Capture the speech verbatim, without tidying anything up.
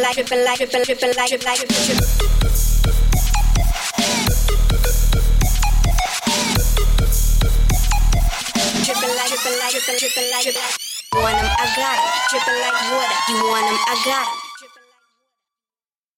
like, dripping like, dripping, dripping like, drip like, dripping, dripping. Dripping like, dripping like, dripping, dripping like, dripping like. You want 'em, I got 'em. Dripping like water. You want 'em, I got 'em.